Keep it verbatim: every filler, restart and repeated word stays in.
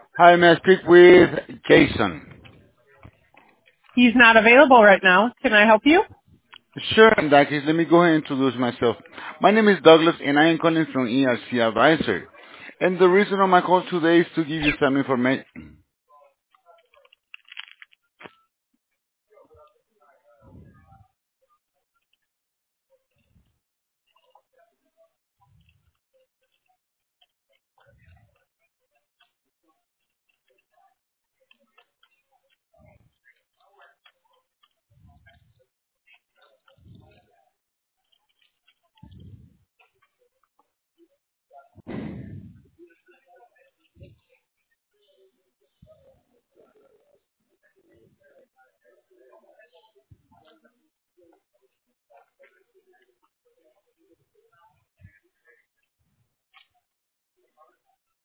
Hi, may I speak with Jason? He's not available right now. Can I help you? Sure, in that case, let me go ahead and introduce myself. My name is Douglas, and I am calling from E R C Advisor. And the reason of my call today is to give you some information.